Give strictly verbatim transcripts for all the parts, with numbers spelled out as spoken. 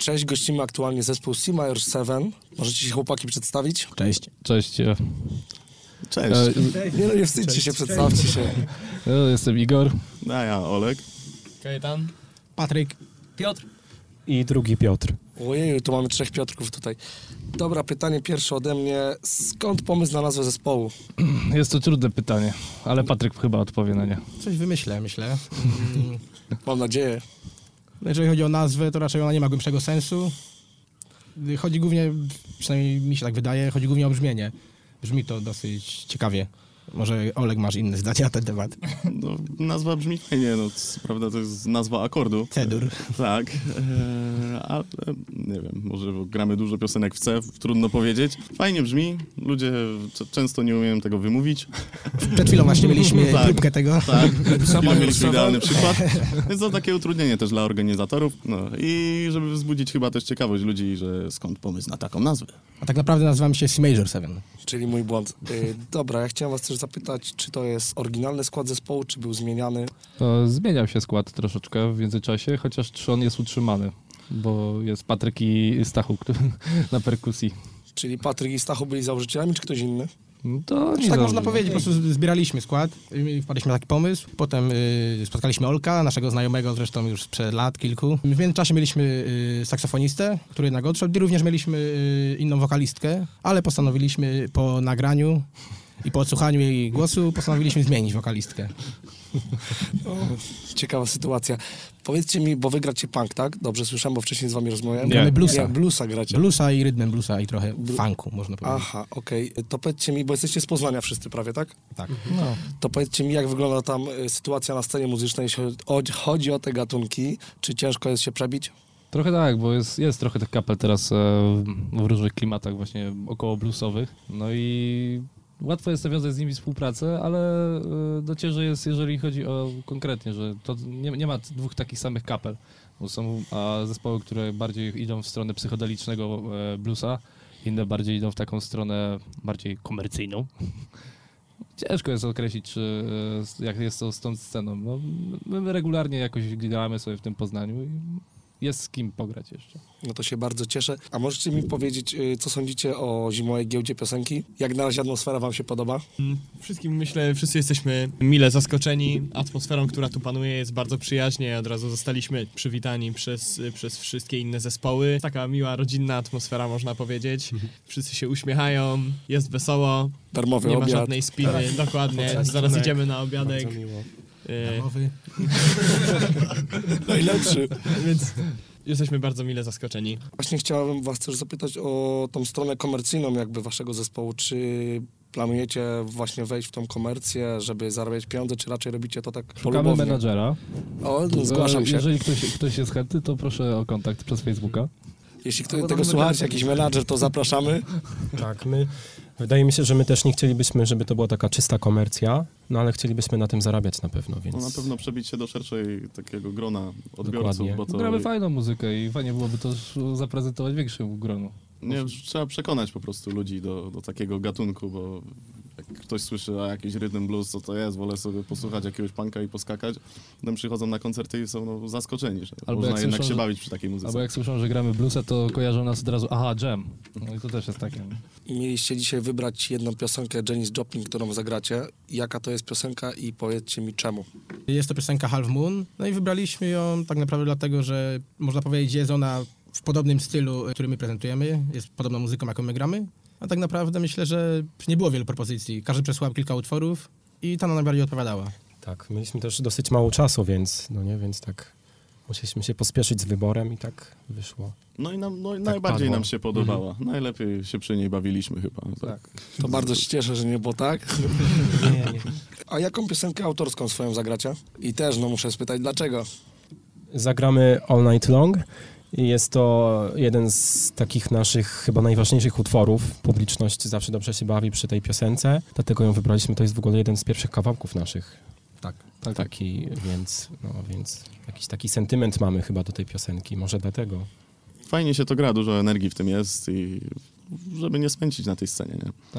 Cześć, gościmy aktualnie zespół C Major siedem. Możecie się chłopaki przedstawić? Cześć. Cześć. Cześć. E, nie no, nie wstydźcie Cześć. się, przedstawcie Cześć. się. Ja jestem Igor. A ja Olek. Kajetan. Patryk. Piotr. I drugi Piotr. Ojej, tu mamy trzech Piotrków tutaj. Dobra, pytanie pierwsze ode mnie. Skąd pomysł na nazwę zespołu? Jest to trudne pytanie, ale Patryk chyba odpowie na nie. Coś wymyślę, myślę. Mm. Mam nadzieję. Jeżeli chodzi o nazwę, to raczej ona nie ma głębszego sensu. Chodzi głównie, przynajmniej mi się tak wydaje, chodzi głównie o brzmienie. Brzmi to dosyć ciekawie. Może Olek, masz inne zdanie na ten temat. No, nazwa brzmi fajnie, no co prawda to jest nazwa akordu. C-dur. Tak, e, ale nie wiem, może gramy dużo piosenek w C, trudno powiedzieć. Fajnie brzmi, ludzie c- często nie umieją tego wymówić. Przed chwilą właśnie mieliśmy tak, próbkę tego. Tak, przed chwilą mieliśmy idealny przykład. Jest to takie utrudnienie też dla organizatorów. No i żeby wzbudzić chyba też ciekawość ludzi, że skąd pomysł na taką nazwę. A tak naprawdę nazywamy się C Major siedem. Czyli mój błąd. Yy, dobra, ja chciałem was też zapytać, czy to jest oryginalny skład zespołu, czy był zmieniany? To zmieniał się skład troszeczkę w międzyczasie, chociaż trzon jest utrzymany, bo jest Patryk i Stachu który, na perkusji. Czyli Patryk i Stachu byli założycielami, czy ktoś inny? No to tak dobrze. można powiedzieć, po prostu zbieraliśmy skład, wpadliśmy na taki pomysł, potem y, spotkaliśmy Olka, naszego znajomego zresztą już sprzed lat kilku. W międzyczasie mieliśmy y, saksofonistę, który jednak odszedł i również mieliśmy y, inną wokalistkę, ale postanowiliśmy po nagraniu i po odsłuchaniu jej głosu postanowiliśmy zmienić wokalistkę. O, ciekawa sytuacja. Powiedzcie mi, bo wy gracie punk, tak? Dobrze słyszałem, bo wcześniej z wami rozmawiałem. Gramy bluesa. Nie, bluesa gracie. Bluesa i rytmem bluesa i trochę funku, można powiedzieć. Aha, okej. Okay. To powiedzcie mi, bo jesteście z Poznania wszyscy prawie, tak? Tak. No. To powiedzcie mi, jak wygląda tam y, sytuacja na scenie muzycznej, jeśli chodzi o te gatunki. Czy ciężko jest się przebić? Trochę tak, bo jest, jest trochę tych kapel teraz e, w różnych klimatach właśnie około bluesowych. No i łatwo jest nawiązać z nimi współpracę, ale e, no ciężej jest, jeżeli chodzi o konkretnie, że to nie, nie ma dwóch takich samych kapel. Bo są a zespoły, które bardziej idą w stronę psychodelicznego e, bluesa, inne bardziej idą w taką stronę bardziej komercyjną. Ciężko jest określić, czy, e, jak jest to z tą sceną. No, my regularnie jakoś gramy sobie w tym Poznaniu i jest z kim pograć jeszcze. No to się bardzo cieszę. A możecie mi powiedzieć, co sądzicie o zimowej giełdzie piosenki? Jak na razie atmosfera wam się podoba? Wszystkim myślę, wszyscy jesteśmy mile zaskoczeni atmosferą, która tu panuje, jest bardzo przyjaźnie. Od razu zostaliśmy przywitani przez, przez wszystkie inne zespoły. Taka miła, rodzinna atmosfera, można powiedzieć. Wszyscy się uśmiechają, jest wesoło. Darmowy nie obiad. Nie ma żadnej spiny, dokładnie. Zaraz idziemy na obiadek. Darmowy. Najlepszy. Więc jesteśmy bardzo mile zaskoczeni. Właśnie chciałem was też zapytać o tą stronę komercyjną jakby waszego zespołu. Czy planujecie właśnie wejść w tą komercję, żeby zarabiać pieniądze, czy raczej robicie to tak Szukamy polubownie? menadżera. O, no, zgłaszam się. Jeżeli ktoś, ktoś jest chętny, to proszę o kontakt przez Facebooka. Jeśli ktoś tego słuchacie, jakiś menadżer, to zapraszamy. Tak, my, wydaje mi się, że my też nie chcielibyśmy, żeby to była taka czysta komercja, no ale chcielibyśmy na tym zarabiać na pewno, więc... No na pewno przebić się do szerszej takiego grona odbiorców, Dokładnie. bo to... Gramy fajną muzykę i fajnie byłoby to zaprezentować większemu gronu. Nie, trzeba przekonać po prostu ludzi do, do takiego gatunku, bo jak ktoś słyszy, a jakiś rhythm blues, co to jest, wolę sobie posłuchać jakiegoś punka i poskakać, potem przychodzą na koncerty i są no, zaskoczeni, że Albo można jak jednak słyszą, się że- bawić przy takiej muzyce. Albo jak słyszą, że gramy bluesa, to kojarzą nas od razu, aha, jam. No i to też jest takie. Mieliście dzisiaj wybrać jedną piosenkę Janis Joplin, którą zagracie. Jaka to jest piosenka i powiedzcie mi czemu. Jest to piosenka Half Moon, no i wybraliśmy ją tak naprawdę dlatego, że można powiedzieć, jest ona w podobnym stylu, który my prezentujemy, jest podobną muzyką, jaką my gramy, a tak naprawdę myślę, że nie było wielu propozycji. Każdy przesłał kilka utworów i ta nam najbardziej odpowiadała. Tak, mieliśmy też dosyć mało czasu, więc, no nie, więc tak musieliśmy się pospieszyć z wyborem i tak wyszło. No i nam, no, i najbardziej padło. nam się podobała. Mhm. Najlepiej się przy niej bawiliśmy chyba. Tak. To bardzo się cieszę, że nie było tak. Nie, nie. A jaką piosenkę autorską swoją zagracie? I też, no muszę spytać, dlaczego? Zagramy All Night Long i jest to jeden z takich naszych chyba najważniejszych utworów. Publiczność zawsze dobrze się bawi przy tej piosence, dlatego ją wybraliśmy. To jest w ogóle jeden z pierwszych kawałków naszych. Tak. Tak, Taki, więc, no, więc jakiś taki sentyment mamy chyba do tej piosenki, może dlatego. Fajnie się to gra, dużo energii w tym jest i żeby nie spędzić na tej scenie, nie? tak.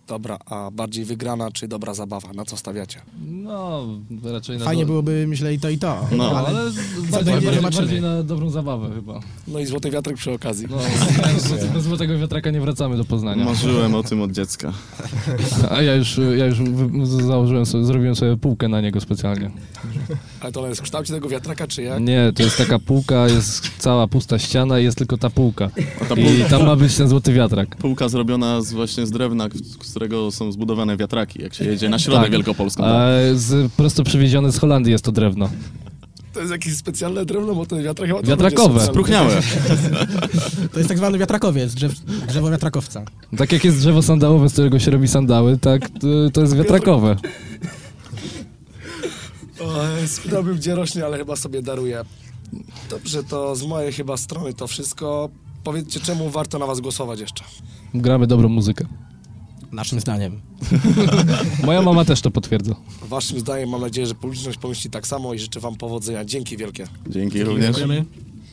Dobra, a bardziej wygrana czy dobra zabawa? Na co stawiacie? No, raczej na... Fajnie do... byłoby, myślę, i to, i to. No, No, ale ale bardziej, będzie, bardziej, zobaczymy. bardziej na dobrą zabawę chyba. No i złoty wiatrak przy okazji. No, bez złotego wiatraka nie wracamy do Poznania. marzyłem o tym od dziecka. A ja już, ja już wy- założyłem sobie, zrobiłem sobie półkę na niego specjalnie. Ale to ona jest w kształcie tego wiatraka, czy jak? Nie, to jest taka półka, jest cała pusta ściana i jest tylko ta półka. Ta I półka, tam ma być ten złoty wiatrak. półka zrobiona z, właśnie z drewna, z którego są zbudowane wiatraki, jak się jedzie na środek Tak. wielkopolską. A z, prosto przywiezione z Holandii jest to drewno. To jest jakieś specjalne drewno, bo ten wiatrak chyba... to Wiatrakowe. będzie specjalny. Spróchniałe. to jest tak zwany wiatrakowiec, drzew, drzewo wiatrakowca. Tak jak jest drzewo sandałowe, z którego się robi sandały, tak to, to jest wiatrakowe. O, spytałbym, gdzie rośnie, ale chyba sobie daruję. Dobrze, to z mojej chyba strony to wszystko. Powiedzcie, czemu warto na was głosować jeszcze? Gramy dobrą muzykę. Naszym zdaniem. Moja mama też to potwierdza. Waszym zdaniem mam nadzieję, że publiczność pomyśli tak samo i życzę wam powodzenia. Dzięki wielkie. Dzięki również. Dziękujemy.